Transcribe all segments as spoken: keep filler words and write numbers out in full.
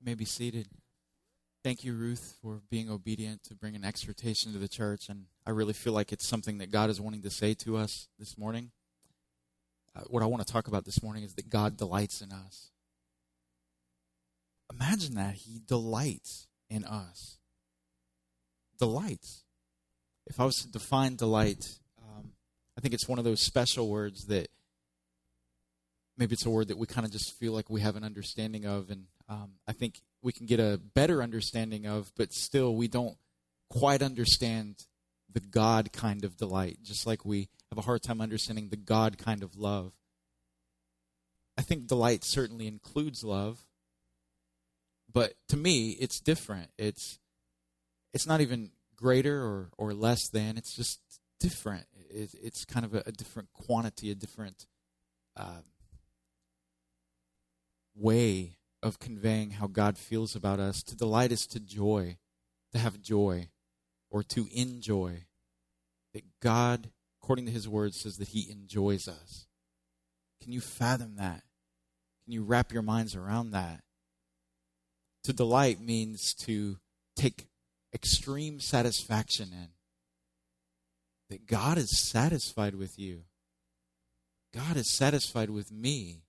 You may be seated. Thank you, Ruth, for being obedient to bring an exhortation to the church. And I really feel like it's something that God is wanting to say to us this morning. Uh, what I want to talk about this morning is that God delights in us. Imagine that. He delights in us. Delights. If I was to define delight, um, I think it's one of those special words that maybe it's a word that we kind of just feel like we have an understanding of, and um, I think we can get a better understanding of, but still we don't quite understand the God kind of delight, just like we have a hard time understanding the God kind of love. I think delight certainly includes love, but to me, it's different. It's it's not even greater or, or less than. It's just different. It, it's kind of a, a different quantity, a different uh, way of conveying how God feels about us. To delight is to joy, to have joy, or to enjoy. That God, according to His Word, says that He enjoys us. Can you fathom that? Can you wrap your minds around that? To delight means to take extreme satisfaction in. That God is satisfied with you. God is satisfied with me.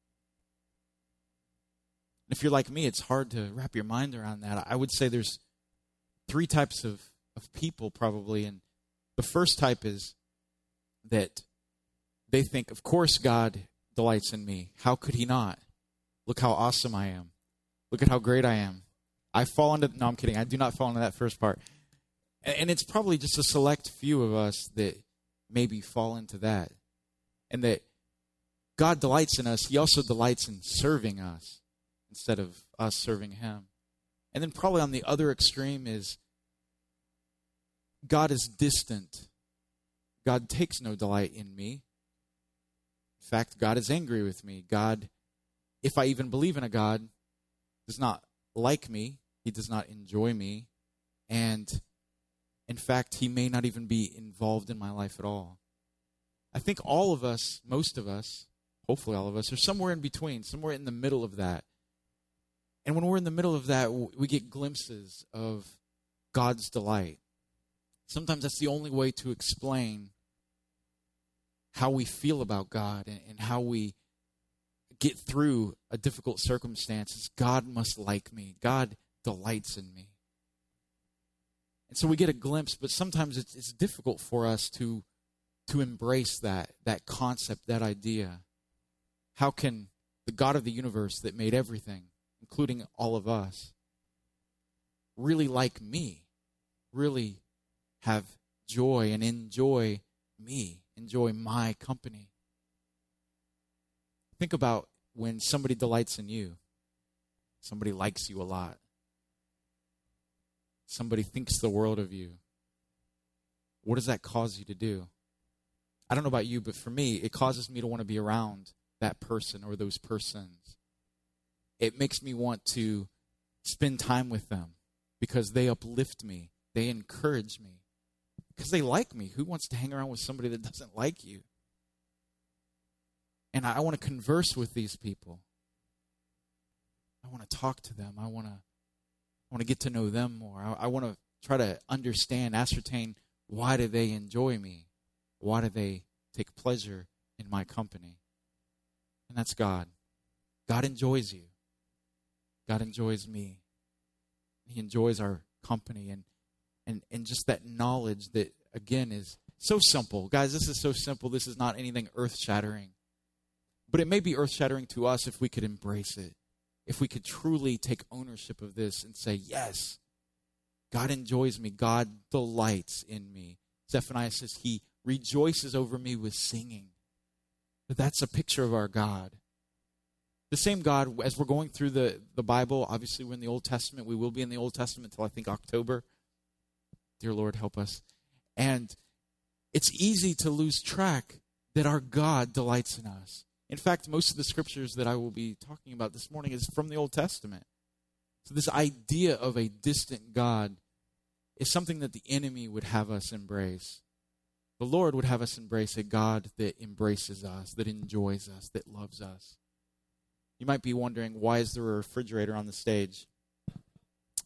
If you're like me, it's hard to wrap your mind around that. I would say there's three types of, of people probably. And the first type is that they think, of course God delights in me. How could He not? Look how awesome I am. Look at how great I am. I fall into, no, I'm kidding. I do not fall into that first part. And it's probably just a select few of us that maybe fall into that. And that God delights in us. He also delights in serving us instead of us serving Him. And then probably on the other extreme is God is distant. God takes no delight in me. In fact, God is angry with me. God, if I even believe in a God, does not like me. He does not enjoy me. And in fact, He may not even be involved in my life at all. I think all of us, most of us, hopefully all of us, are somewhere in between, somewhere in the middle of that. And when we're in the middle of that, we get glimpses of God's delight. Sometimes that's the only way to explain how we feel about God and, and how we get through a difficult circumstance. God must like me. God delights in me. And so we get a glimpse, but sometimes it's, it's difficult for us to, to embrace that, that concept, that idea. How can the God of the universe that made everything, including all of us, really like me, really have joy and enjoy me, enjoy my company? Think about when somebody delights in you. Somebody likes you a lot. Somebody thinks the world of you. What does that cause you to do? I don't know about you, but for me, it causes me to want to be around that person or those persons. It makes me want to spend time with them because they uplift me. They encourage me because they like me. Who wants to hang around with somebody that doesn't like you? And I want to converse with these people. I want to talk to them. I want to I want to get to know them more. I, I want to try to understand, ascertain, why do they enjoy me? Why do they take pleasure in my company? And that's God. God enjoys you. God enjoys me. He enjoys our company. And, and, and just that knowledge that, again, is so simple. Guys, this is so simple. This is not anything earth-shattering. But it may be earth-shattering to us if we could embrace it. If we could truly take ownership of this and say, yes, God enjoys me. God delights in me. Zephaniah says He rejoices over me with singing. But that's a picture of our God. The same God, as we're going through the, the Bible, obviously we're in the Old Testament. We will be in the Old Testament until I think October. Dear Lord, help us. And it's easy to lose track that our God delights in us. In fact, most of the scriptures that I will be talking about this morning is from the Old Testament. So this idea of a distant God is something that the enemy would have us embrace. The Lord would have us embrace a God that embraces us, that enjoys us, that loves us. You might be wondering, why is there a refrigerator on the stage?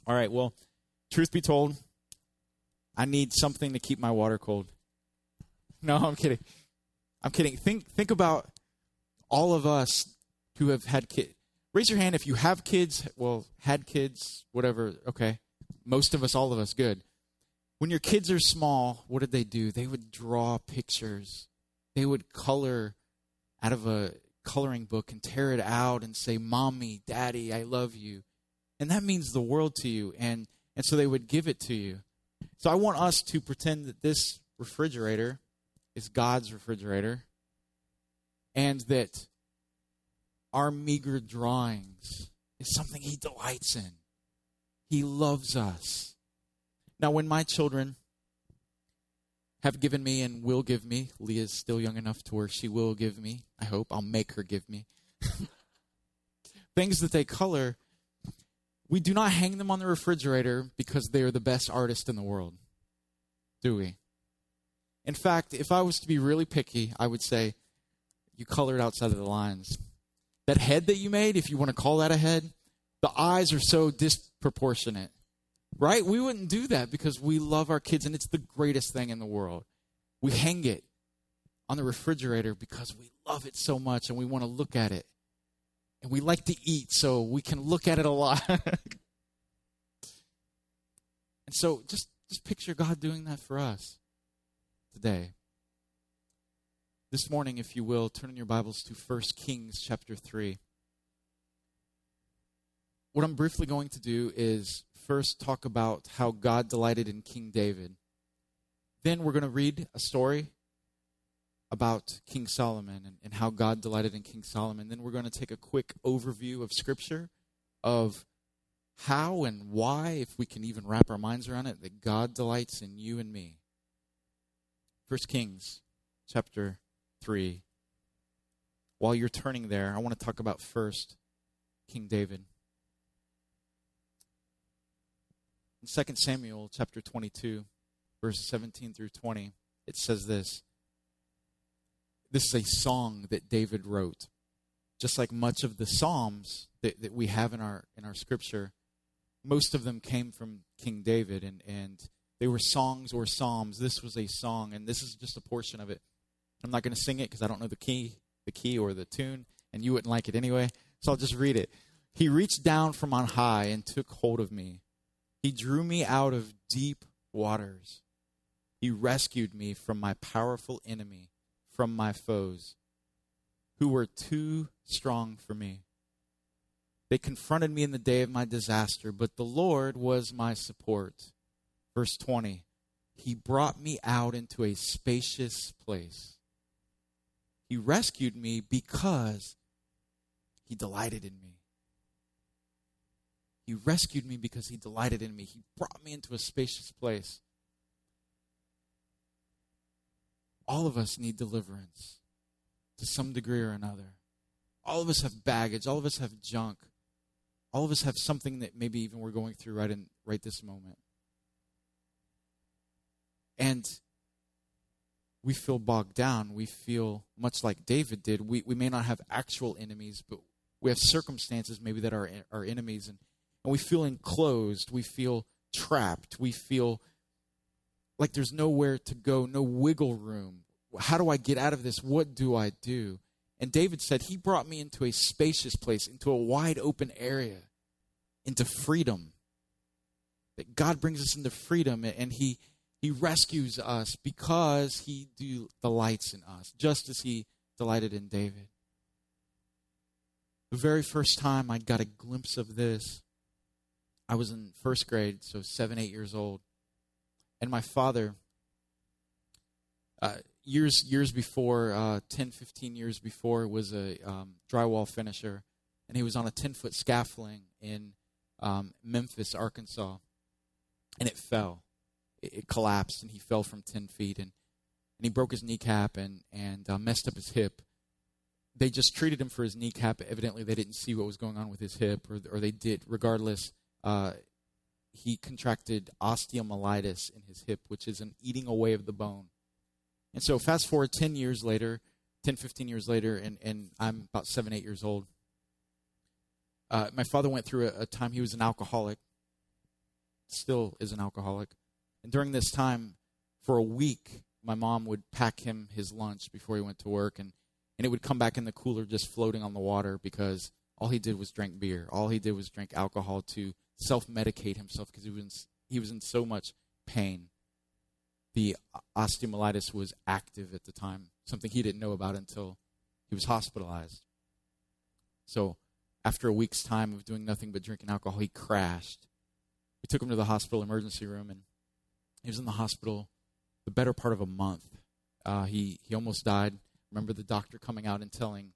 All right, well, truth be told, I need something to keep my water cold. No, I'm kidding. I'm kidding. Think think about all of us who have had kids. Raise your hand if you have kids, well, had kids, whatever, okay. Most of us, all of us, good. When your kids are small, what did they do? They would draw pictures. They would color out of a coloring book and tear it out and say, Mommy, Daddy, I love you. And that means the world to you. And, and so they would give it to you. So I want us to pretend that this refrigerator is God's refrigerator and that our meager drawings is something he delights in. He loves us. Now, when my children have given me and will give me, Leah's still young enough to where she will give me, I hope, I'll make her give me, things that they color, we do not hang them on the refrigerator because they are the best artist in the world, do we? In fact, if I was to be really picky, I would say, you colored outside of the lines. That head that you made, if you want to call that a head, the eyes are so disproportionate, right? We wouldn't do that because we love our kids, and it's the greatest thing in the world. We hang it on the refrigerator because we love it so much, and we want to look at it. And we like to eat, so we can look at it a lot. And so just, just picture God doing that for us today. This morning, if you will, turn in your Bibles to First Kings chapter three. What I'm briefly going to do is first talk about how God delighted in King David. Then we're going to read a story about King Solomon and, and how God delighted in King Solomon. Then we're going to take a quick overview of Scripture of how and why, if we can even wrap our minds around it, that God delights in you and me. First Kings chapter three. While you're turning there, I want to talk about first King David. In Second Samuel chapter twenty-two, verses seventeen through twenty, it says this. This is a song that David wrote. Just like much of the Psalms that, that we have in our in our scripture, most of them came from King David, and, and they were songs or psalms. This was a song, and this is just a portion of it. I'm not going to sing it because I don't know the key, the key or the tune, and you wouldn't like it anyway, so I'll just read it. He reached down from on high and took hold of me. He drew me out of deep waters. He rescued me from my powerful enemy, from my foes, who were too strong for me. They confronted me in the day of my disaster, but the Lord was my support. Verse twenty, he brought me out into a spacious place. He rescued me because he delighted in me. He rescued me because he delighted in me. He brought me into a spacious place. All of us need deliverance to some degree or another. All of us have baggage. All of us have junk. All of us have something that maybe even we're going through right in right this moment. And we feel bogged down. We feel much like David did. We we may not have actual enemies, but we have circumstances maybe that are our enemies. And, and we feel enclosed. We feel trapped. We feel like there's nowhere to go, no wiggle room. How do I get out of this? What do I do? And David said, he brought me into a spacious place, into a wide open area, into freedom. That God brings us into freedom, and he He rescues us because he delights in us, just as he delighted in David. The very first time I got a glimpse of this, I was in first grade, so seven, eight years old. And my father, uh, years years before, uh, ten, fifteen years before, was a um, drywall finisher. And he was on a ten-foot scaffolding in um, Memphis, Arkansas. And it fell. It collapsed, and he fell from ten feet, and, and he broke his kneecap and, and uh, messed up his hip. They just treated him for his kneecap. Evidently, they didn't see what was going on with his hip, or, or they did. Regardless, uh, he contracted osteomyelitis in his hip, which is an eating away of the bone. And so fast forward ten years later, ten, fifteen years later, and, and I'm about seven, eight years old. Uh, my father went through a, a time he was an alcoholic. still is an alcoholic. And during this time, for a week, my mom would pack him his lunch before he went to work, and, and it would come back in the cooler just floating on the water because all he did was drink beer. All he did was drink alcohol to self-medicate himself because he was, he was in so much pain. The osteomyelitis was active at the time, something he didn't know about until he was hospitalized. So after a week's time of doing nothing but drinking alcohol, he crashed. We took him to the hospital emergency room, and he was in the hospital the better part of a month. Uh, he, he almost died. I remember the doctor coming out and telling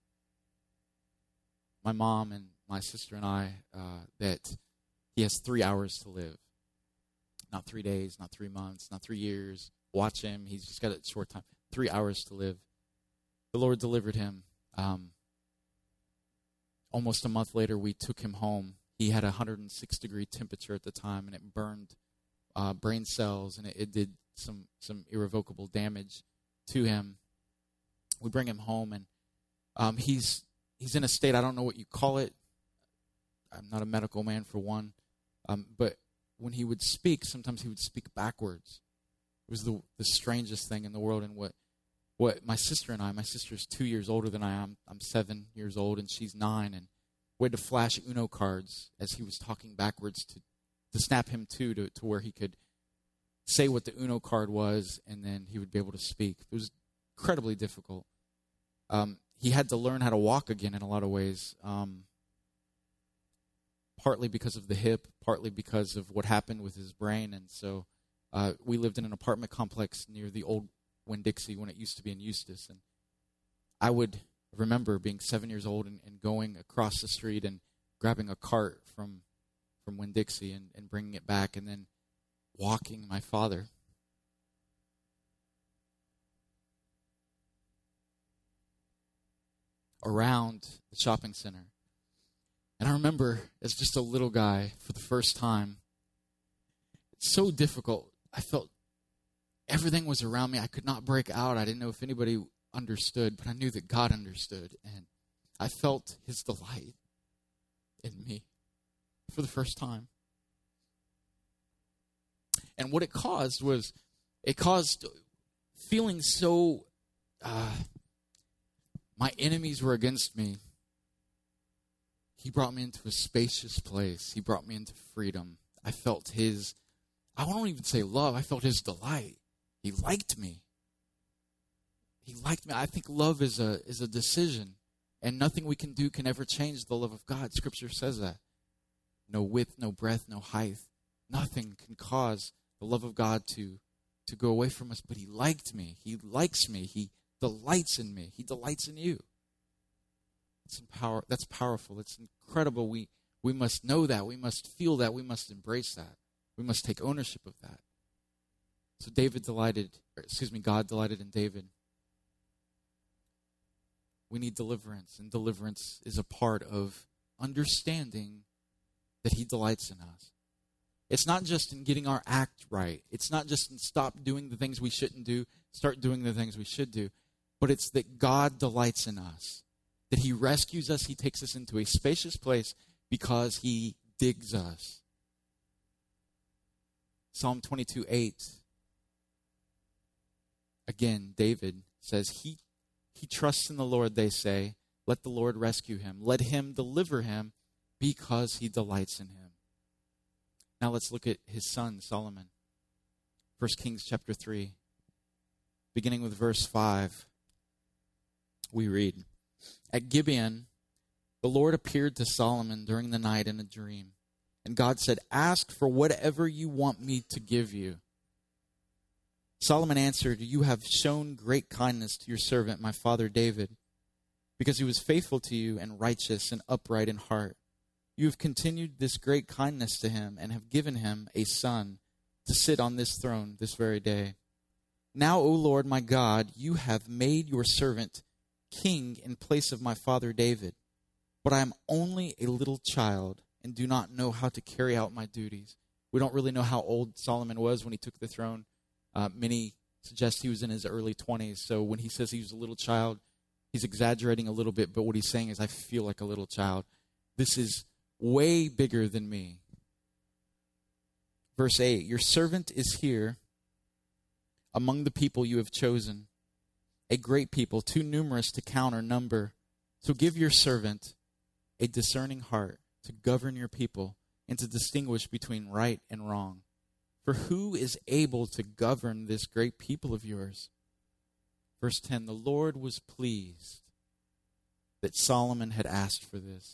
my mom and my sister and I uh, that he has three hours to live. Not three days, not three months, not three years. Watch him. He's just got a short time. Three hours to live. The Lord delivered him. Um, almost a month later, we took him home. He had a one hundred six degree temperature at the time, and it burned uh, brain cells, and it, it did some, some irrevocable damage to him. We bring him home, and um, he's he's in a state, I don't know what you call it. I'm not a medical man, for one. Um, but when he would speak, sometimes he would speak backwards. It was the the strangest thing in the world. And what what my sister and I, my sister's two years older than I am. I'm seven years old, and she's nine. And we had to flash Uno cards as he was talking backwards to, to snap him to, to to where he could say what the Uno card was, and then he would be able to speak. It was incredibly difficult. Um, he had to learn how to walk again in a lot of ways. Um, partly because of the hip, partly because of what happened with his brain. And so uh, we lived in an apartment complex near the old Winn-Dixie when it used to be in Eustis. And I would remember being seven years old and, and going across the street and grabbing a cart from from Winn-Dixie and, and bringing it back, and then walking my father around the shopping center. And I remember, as just a little guy, for the first time, it's so difficult. I felt everything was around me. I could not break out. I didn't know if anybody understood, but I knew that God understood. And I felt his delight in me for the first time. And what it caused was, it caused feeling so, uh, my enemies were against me. He brought me into a spacious place. He brought me into freedom. I felt his, I won't even say love, I felt his delight. He liked me. He liked me. I think love is a is a decision, and nothing we can do can ever change the love of God. Scripture says that. No width, no breadth, no height. Nothing can cause the love of God to, to go away from us, but he liked me. He likes me. He delights in me. He delights in you. That's power. That's powerful. It's incredible. We we must know that. We must feel that. We must embrace that. We must take ownership of that. So David delighted, or excuse me, God delighted in David. We need deliverance, and deliverance is a part of understanding that he delights in us. It's not just in getting our act right. It's not just in stop doing the things we shouldn't do, start doing the things we should do. But it's that God delights in us. That he rescues us, he takes us into a spacious place because he digs us. Psalm twenty-two eight. Again, David says, he, he trusts in the Lord, they say. Let the Lord rescue him. Let him deliver him because he delights in him. Now let's look at his son, Solomon. First Kings chapter three. Beginning with verse five. We read, at Gibeon, the Lord appeared to Solomon during the night in a dream. And God said, ask for whatever you want me to give you. Solomon answered, you have shown great kindness to your servant, my father David, because he was faithful to you and righteous and upright in heart. You have continued this great kindness to him and have given him a son to sit on this throne this very day. Now, O Lord my God, you have made your servant king in place of my father David, but I am only a little child and do not know how to carry out my duties. We don't really know how old Solomon was when he took the throne. Uh, many suggest he was in his early twenties. So when he says he was a little child, he's exaggerating a little bit, but what he's saying is, I feel like a little child. This is way bigger than me. Verse eight, your servant is here among the people you have chosen, a great people, too numerous to count or number. So give your servant a discerning heart to govern your people and to distinguish between right and wrong. For who is able to govern this great people of yours? Verse ten, the Lord was pleased that Solomon had asked for this.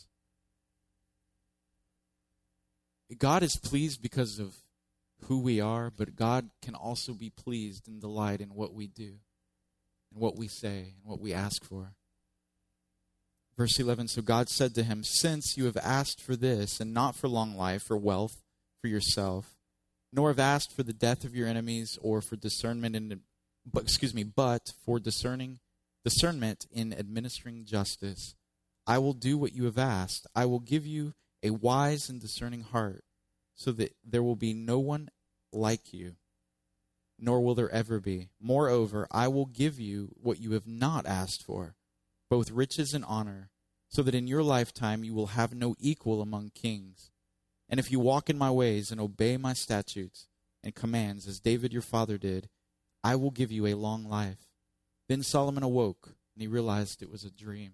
God is pleased because of who we are, but God can also be pleased and delight in what we do, and what we say, and what we ask for. Verse eleven, so God said to him, since you have asked for this, and not for long life, or wealth for yourself, nor have asked for the death of your enemies, or for discernment in, but excuse me, but for discerning discernment in administering justice, I will do what you have asked. I will give you a wise and discerning heart, so that there will be no one like you, nor will there ever be. Moreover, I will give you what you have not asked for, both riches and honor, so that in your lifetime you will have no equal among kings. And if you walk in my ways and obey my statutes and commands, as David your father did, I will give you a long life. Then Solomon awoke, and he realized it was a dream.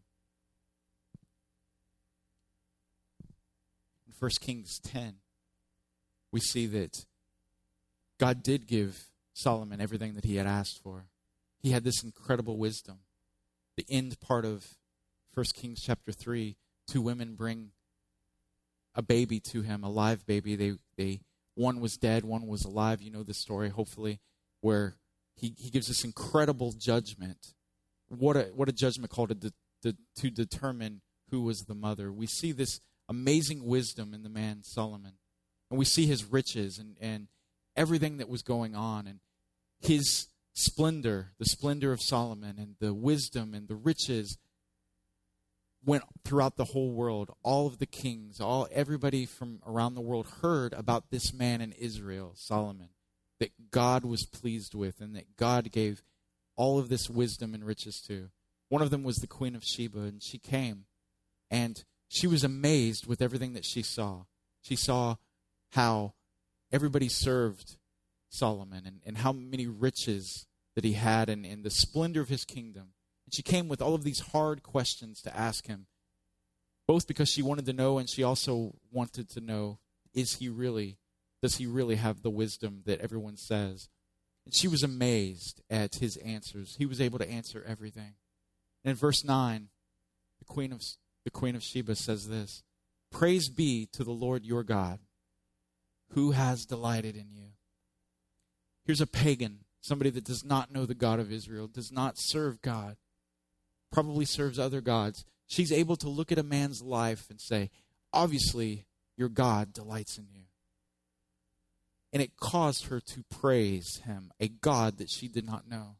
In First Kings ten, we see that God did give Solomon everything that he had asked for. He had this incredible wisdom. The end part of First Kings chapter three, two women bring a baby to him, a live baby. They, they, one was dead, one was alive. You know the story, hopefully, where he, he gives this incredible judgment. What a what a judgment call to, de, to determine who was the mother. We see this amazing wisdom in the man Solomon. And we see his riches and, and everything that was going on, and his splendor, the splendor of Solomon, and the wisdom and the riches went throughout the whole world. All of the kings, all everybody from around the world heard about this man in Israel, Solomon, that God was pleased with and that God gave all of this wisdom and riches to. One of them was the Queen of Sheba, and she came, and she was amazed with everything that she saw. She saw how everybody served Solomon, and, and how many riches that he had, and, and the splendor of his kingdom. And she came with all of these hard questions to ask him, both because she wanted to know, and she also wanted to know, is he really, does he really have the wisdom that everyone says? And she was amazed at his answers. He was able to answer everything. And in verse nine, the Queen of, the Queen of Sheba says this, praise be to the Lord your God, who has delighted in you. Here's a pagan, somebody that does not know the God of Israel, does not serve God, probably serves other gods. She's able to look at a man's life and say, obviously, your God delights in you. And it caused her to praise him, a God that she did not know.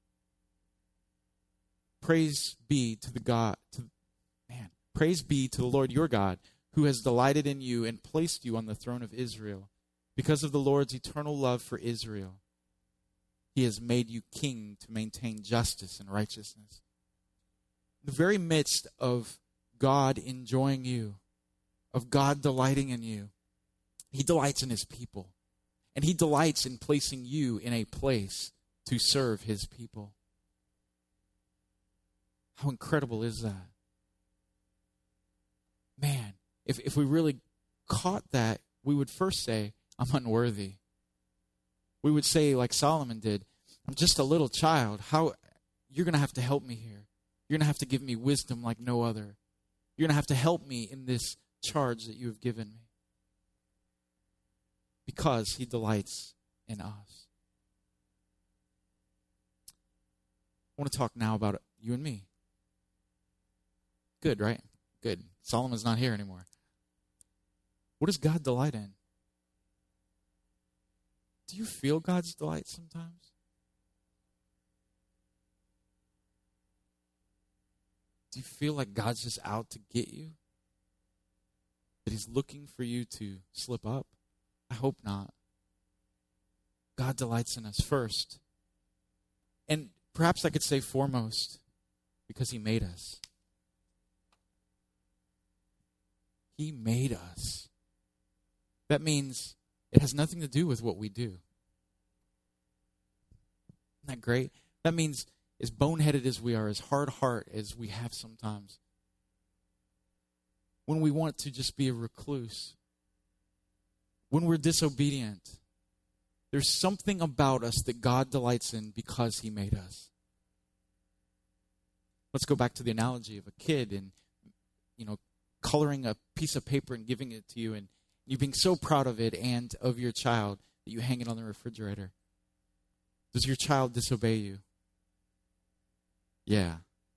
Praise be to the God, to, man, praise be to the Lord your God, who has delighted in you and placed you on the throne of Israel. Because of the Lord's eternal love for Israel, he has made you king to maintain justice and righteousness. In the very midst of God enjoying you, of God delighting in you, he delights in his people. And he delights in placing you in a place to serve his people. How incredible is that? Man, if, if we really caught that, we would first say, I'm unworthy. We would say, like Solomon did, I'm just a little child. How you're going to have to help me here. You're going to have to give me wisdom like no other. You're going to have to help me in this charge that you have given me. Because he delights in us. I want to talk now about you and me. Good, right? Good. Solomon's not here anymore. What does God delight in? Do you feel God's delight sometimes? Do you feel like God's just out to get you? That he's looking for you to slip up? I hope not. God delights in us first. And perhaps I could say foremost, because he made us. He made us. That means It has nothing to do with what we do. Isn't that great? That means as boneheaded as we are, as hard heart as we have sometimes, when we want to just be a recluse, when we're disobedient, there's something about us that God delights in because he made us. Let's go back to the analogy of a kid and, you know, coloring a piece of paper and giving it to you, and you being so proud of it and of your child that you hang it on the refrigerator. Does your child disobey you? Yeah.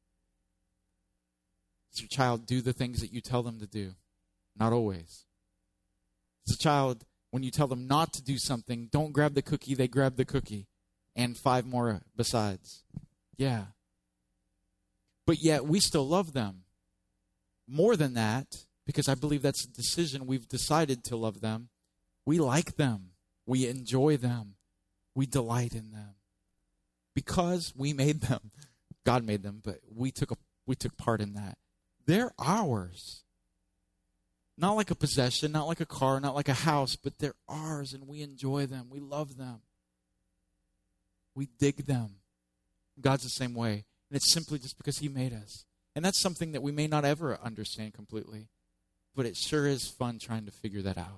Does your child do the things that you tell them to do? Not always. Does a child, when you tell them not to do something, don't grab the cookie, they grab the cookie and five more besides? Yeah. But yet we still love them. More than that, because I believe that's a decision, we've decided to love them. We like them. We enjoy them. We delight in them. Because we made them. God made them, but we took a, we took part in that. They're ours. Not like a possession, not like a car, not like a house, but they're ours, and we enjoy them. We love them. We dig them. God's the same way. And it's simply just because he made us. And that's something that we may not ever understand completely, but it sure is fun trying to figure that out.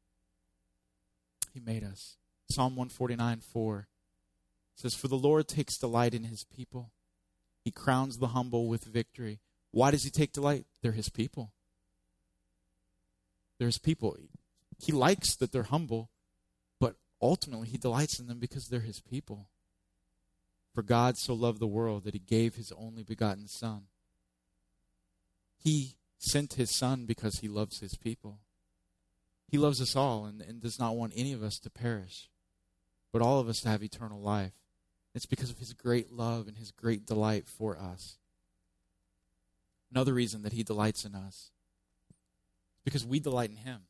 He made us. Psalm one forty-nine, four says, "For the Lord takes delight in his people. He crowns the humble with victory." Why does he take delight? They're his people. They're his people. He likes that they're humble, but ultimately he delights in them because they're his people. For God so loved the world that he gave his only begotten Son. He sent his Son because he loves his people. He loves us all and, and does not want any of us to perish, but all of us to have eternal life. It's because of his great love and his great delight for us. Another reason that he delights in us is because we delight in him.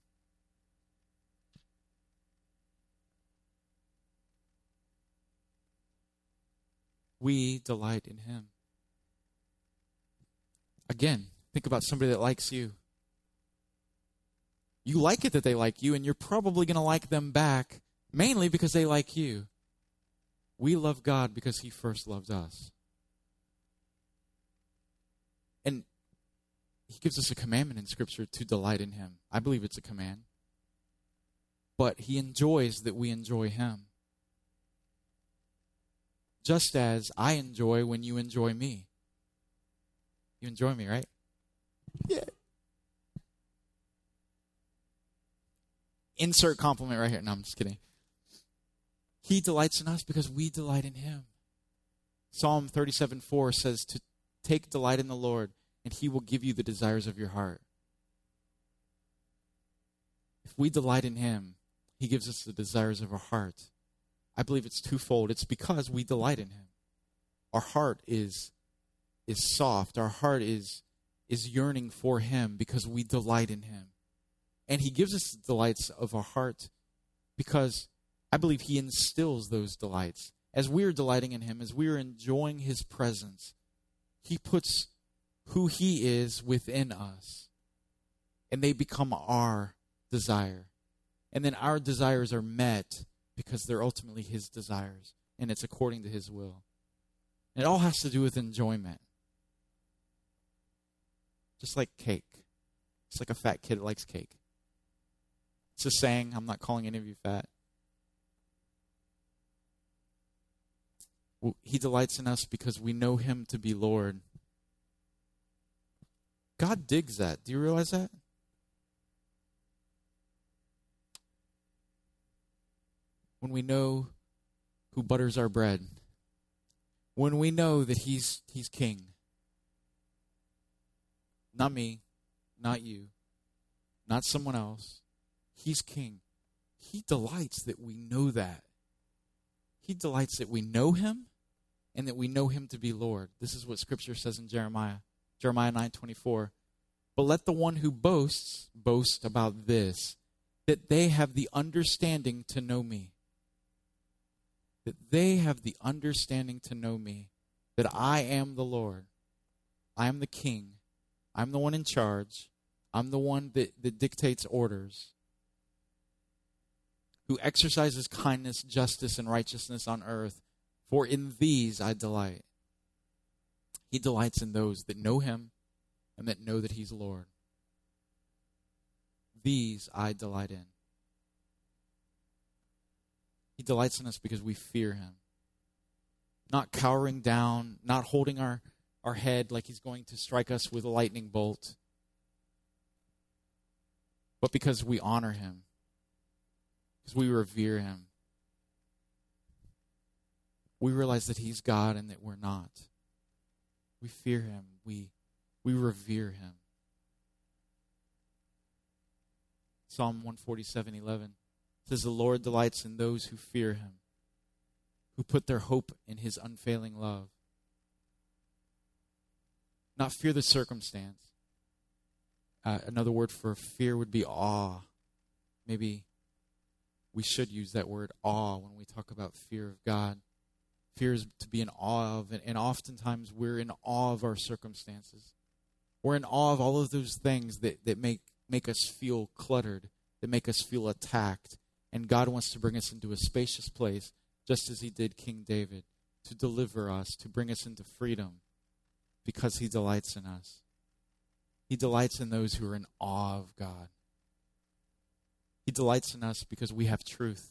We delight in him. Again, think about somebody that likes you. You like it that they like you, and you're probably going to like them back, mainly because they like you. We love God because he first loved us. And he gives us a commandment in Scripture to delight in him. I believe it's a command. But he enjoys that we enjoy him. Just as I enjoy when you enjoy me. You enjoy me, right? Yeah. Insert compliment right here. No, I'm just kidding. He delights in us because we delight in him. Psalm thirty-seven four says to take delight in the Lord, and he will give you the desires of your heart. If we delight in him, he gives us the desires of our heart. I believe it's twofold. It's because we delight in him. Our heart is, is soft. Our heart is, is yearning for him because we delight in him. And he gives us the delights of our heart because I believe he instills those delights. As we are delighting in him, as we are enjoying his presence, he puts who he is within us. And they become our desire. And then our desires are met because they're ultimately his desires. And it's according to his will. And it all has to do with enjoyment. Just like cake. It's like a fat kid that likes cake. It's a saying. I'm not calling any of you fat. He delights in us because we know him to be Lord. God digs that. Do you realize that? When we know who butters our bread. When we know that he's he's king. Not me, not you, not someone else. He's king. He delights that we know that. He delights that we know him and that we know him to be Lord. This is what Scripture says in Jeremiah. Jeremiah nine twenty-four. But let the one who boasts boast about this, that they have the understanding to know me. That they have the understanding to know me. That I am the Lord. I am the king. I'm the one in charge. I'm the one that, that dictates orders. who exercises kindness, justice, and righteousness on earth, for in these I delight. He delights in those that know him and that know that he's Lord. These I delight in. He delights in us because we fear him. Not cowering down, not holding our, our head like he's going to strike us with a lightning bolt, but because we honor him, because we revere him. We realize that he's God and that we're not. We fear him. We, we revere him. Psalm one forty-seven eleven says, the Lord delights in those who fear him, who put their hope in his unfailing love. Not fear the circumstance. Uh, another word for fear would be awe. Maybe we should use that word awe when we talk about fear of God. Fear is to be in awe of, and, and oftentimes we're in awe of our circumstances. We're in awe of all of those things that, that make, make us feel cluttered, that make us feel attacked. And God wants to bring us into a spacious place, just as he did King David, to deliver us, to bring us into freedom, because he delights in us. He delights in those who are in awe of God. He delights in us because we have truth.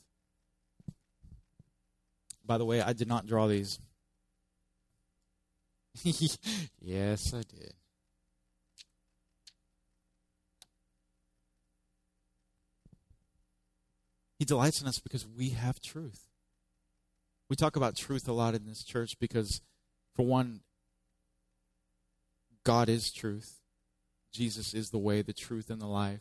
By the way, I did not draw these. Yes, I did. He delights in us because we have truth. We talk about truth a lot in this church because, for one, God is truth. Jesus is the way, the truth, and the life.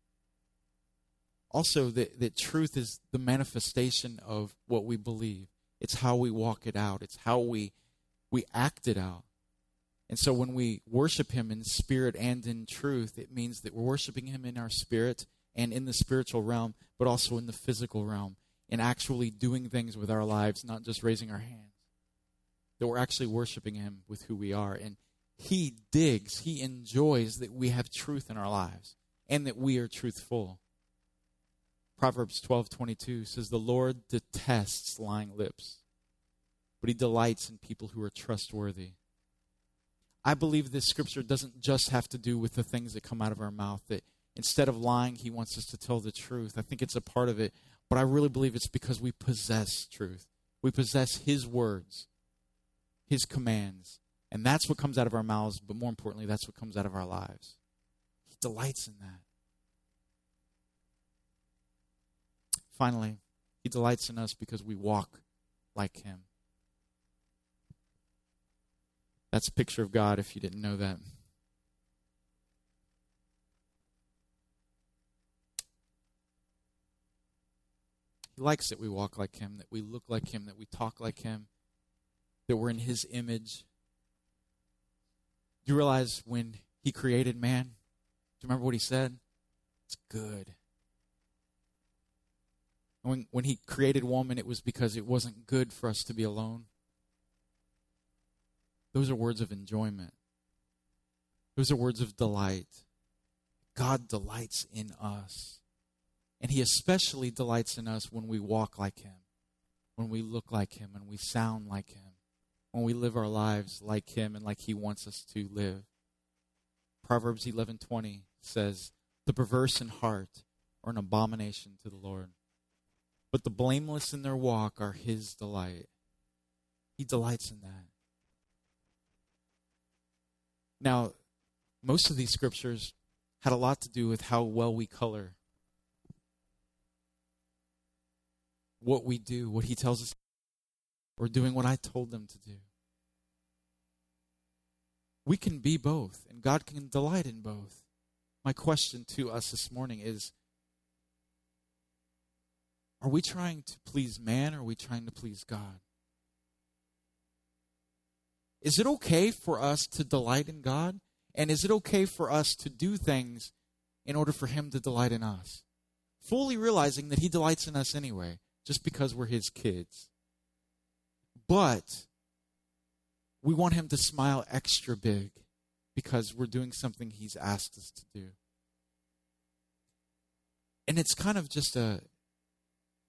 Also, that, that truth is the manifestation of what we believe. It's how we walk it out. It's how we we act it out. And so when we worship him in spirit and in truth, it means that we're worshiping him in our spirit and in the spiritual realm, but also in the physical realm, and actually doing things with our lives, not just raising our hands. That we're actually worshiping him with who we are. And he digs, he enjoys that we have truth in our lives and that we are truthful. Proverbs twelve twenty-two says, the Lord detests lying lips, but he delights in people who are trustworthy. I believe this scripture doesn't just have to do with the things that come out of our mouth, that instead of lying, he wants us to tell the truth. I think it's a part of it, but I really believe it's because we possess truth. We possess his words, his commands, and that's what comes out of our mouths, but more importantly, that's what comes out of our lives. He delights in that. Finally, he delights in us because we walk like him. That's a picture of God if you didn't know that. He likes that we walk like him, that we look like him, that we talk like him, that we're in his image. Do you realize when he created man, do you remember what he said? It's good. When, when he created woman, it was because it wasn't good for us to be alone. Those are words of enjoyment. Those are words of delight. God delights in us. And he especially delights in us when we walk like him, when we look like him, and we sound like him, when we live our lives like him and like he wants us to live. Proverbs eleven twenty says, the perverse in heart are an abomination to the Lord, but the blameless in their walk are his delight. He delights in that. Now, most of these scriptures had a lot to do with how well we color, what we do, what he tells us, or doing what I told them to do. We can be both, and God can delight in both. My question to us this morning is, are we trying to please man, or are we trying to please God? Is it okay for us to delight in God? And is it okay for us to do things in order for him to delight in us? Fully realizing that he delights in us anyway, just because we're his kids. But we want him to smile extra big because we're doing something he's asked us to do. And it's kind of just a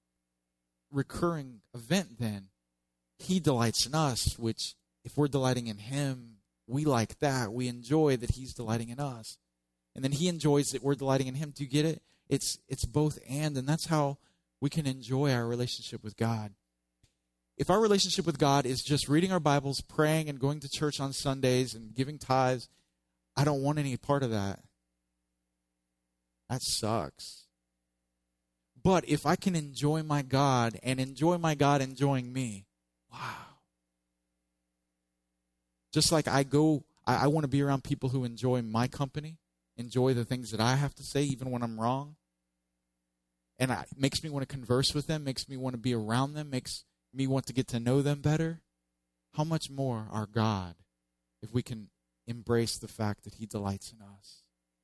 recurring event then. He delights in us, which if we're delighting in him, we like that. We enjoy that he's delighting in us. And then he enjoys that we're delighting in him. Do you get it? It's it's both and, and that's how we can enjoy our relationship with God. If our relationship with God is just reading our Bibles, praying, and going to church on Sundays and giving tithes, I don't want any part of that. That sucks. But if I can enjoy my God and enjoy my God enjoying me, wow. Just like I go, I, I want to be around people who enjoy my company, enjoy the things that I have to say, even when I'm wrong. And it makes me want to converse with them, makes me want to be around them, makes me want to get to know them better. How much more our God if we can embrace the fact that he delights in us?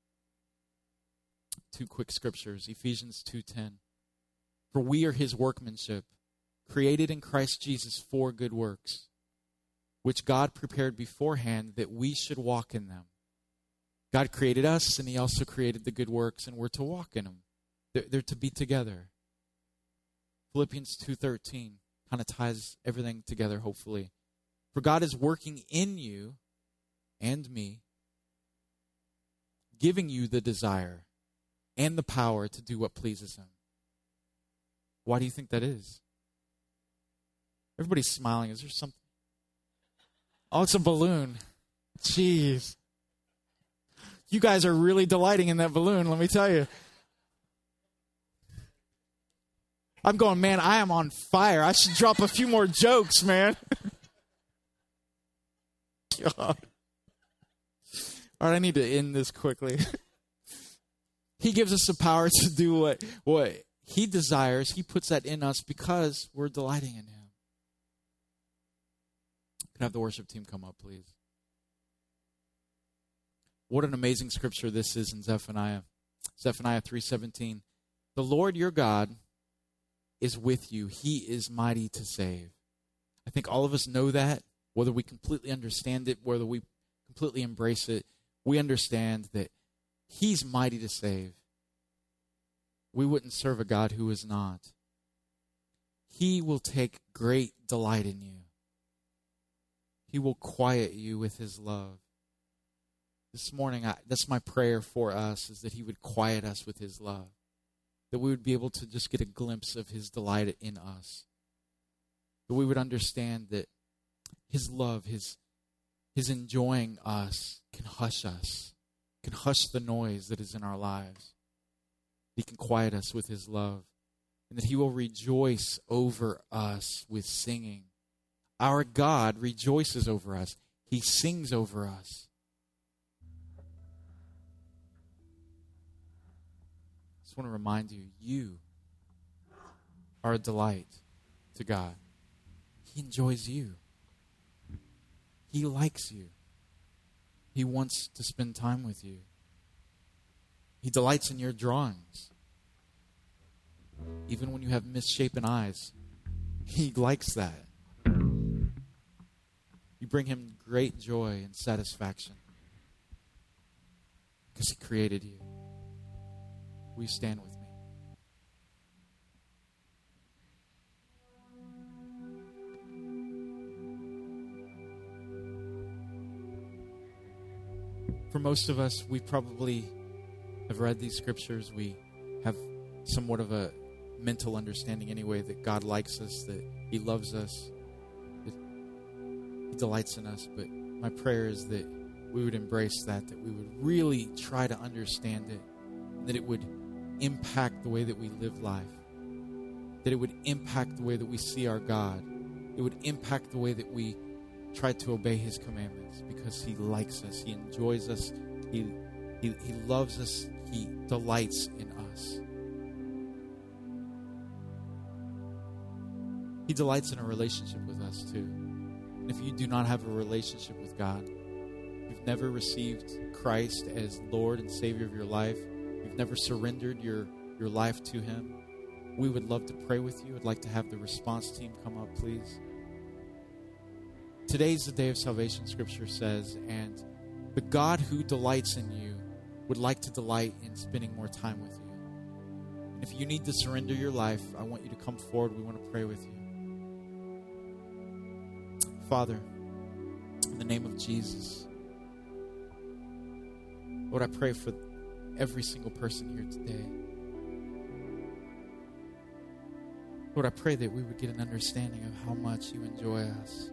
Two quick scriptures, Ephesians two ten. For we are his workmanship, created in Christ Jesus for good works, which God prepared beforehand that we should walk in them. God created us, and he also created the good works, and we're to walk in them. They're, they're to be together. Philippians two thirteen kind of ties everything together, hopefully. For God is working in you and me, giving you the desire and the power to do what pleases him. Why do you think that is? Everybody's smiling. Is there something? Oh, it's a balloon. Jeez. You guys are really delighting in that balloon, let me tell you. I'm going, man, I am on fire. I should drop a few more jokes, man. God. All right, I need to end this quickly. He gives us the power to do what, what he desires. He puts that in us because we're delighting in him. Can I have the worship team come up, please? What an amazing scripture this is in Zephaniah. Zephaniah three seventeen. The Lord your God is with you. He is mighty to save. I think all of us know that, whether we completely understand it, whether we completely embrace it, we understand that he's mighty to save. We wouldn't serve a God who is not. He will take great delight in you. He will quiet you with his love. This morning, I, that's my prayer for us, is that he would quiet us with his love. That we would be able to just get a glimpse of his delight in us. That we would understand that his love, his, his enjoying us can hush us, can hush the noise that is in our lives. He can quiet us with his love. And that he will rejoice over us with singing. Our God rejoices over us. He sings over us. I just want to remind you, you are a delight to God. He enjoys you. He likes you. He wants to spend time with you. He delights in your drawings. Even when you have misshapen eyes, he likes that. You bring him great joy and satisfaction because he created you. Will you stand with me? For most of us, we probably have read these scriptures. We have somewhat of a mental understanding anyway that God likes us, that he loves us, that he delights in us. But my prayer is that we would embrace that, that we would really try to understand it, that it would impact the way that we live life, that it would impact the way that we see our God. It would impact the way that we try to obey his commandments because he likes us, he enjoys us, he, he, he loves us, he delights in us. He delights in a relationship with us too. And if you do not have a relationship with God, you've never received Christ as Lord and Savior of your life, you've never surrendered your, your life to him, we would love to pray with you. I'd like to have the response team come up, please. Today's the day of salvation, Scripture says, and the God who delights in you would like to delight in spending more time with you. If you need to surrender your life, I want you to come forward. We want to pray with you. Father, in the name of Jesus, Lord, I pray for every single person here today. Lord, I pray that we would get an understanding of how much you enjoy us.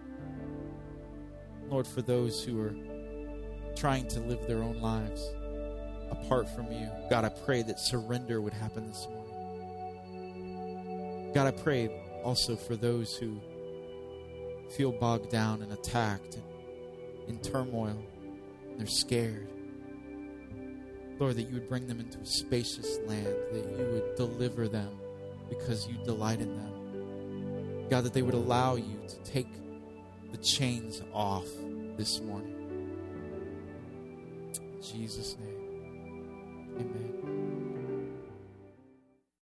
Lord, for those who are trying to live their own lives apart from you, God, I pray that surrender would happen this morning. God, I pray also for those who feel bogged down and attacked and in turmoil. They're scared. Lord, that you would bring them into a spacious land, that you would deliver them because you delight in them. God, that they would allow you to take the chains off this morning. In Jesus' name, amen.